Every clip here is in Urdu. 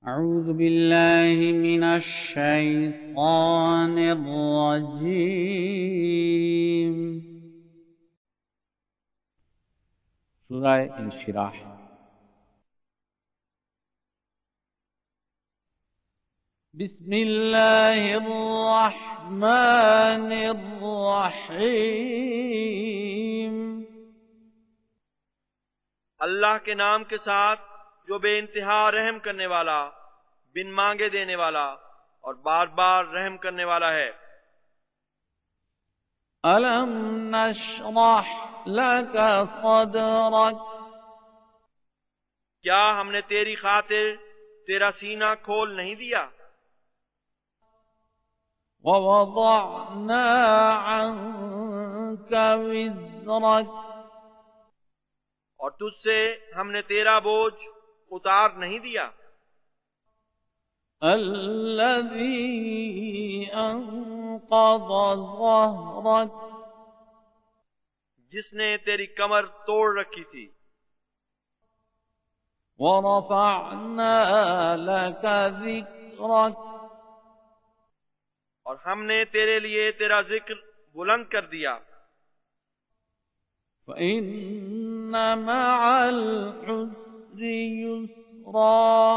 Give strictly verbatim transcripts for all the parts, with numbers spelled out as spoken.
أعوذ بالله من الشيطان الرجيم. سورہ انشراح. بسم اللہ الرحمن الرحیم. اللہ کے نام کے ساتھ جو بے انتہا رحم کرنے والا، بن مانگے دینے والا اور بار بار رحم کرنے والا ہے. أَلَمْ نَشْرَحْ لَكَ صَدْرَكَ. کیا ہم نے تیری خاطر تیرا سینہ کھول نہیں دیا؟ وَوَضَعْنَا عَنْكَ وِزْرَكَ. اور تجھ سے ہم نے تیرا بوجھ اتار نہیں دیا. الَّذِي أَنقَضَ ظَهْرَكَ. جس نے تیری کمر توڑ رکھی تھی. وَرَفَعْنَا لَكَ ذِكْرَكَ. اور ہم نے تیرے لیے تیرا ذکر بلند کر دیا. فَإِنَّ مَعَ الْعُسْرِ يُسْرًا.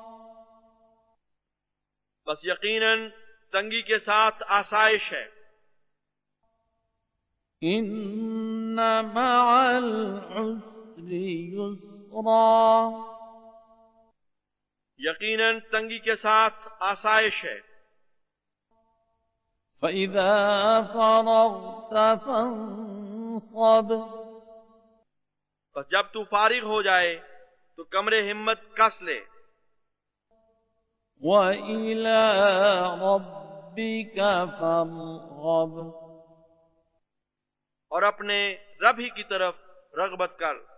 بس یقیناً تنگی کے ساتھ آسائش ہے. إِنَّ مَعَ الْعُسْرِ يُسْرًا. یقیناً تنگی کے ساتھ آسائش ہے. فَإِذَا فَرَغْتَ فَانصَبْ. بس جب تو فارغ ہو جائے تو کمر ہمت کس لے. وَإِلَى رَبِّكَ فَارْغَب. اور اپنے رب ہی کی طرف رغبت کر.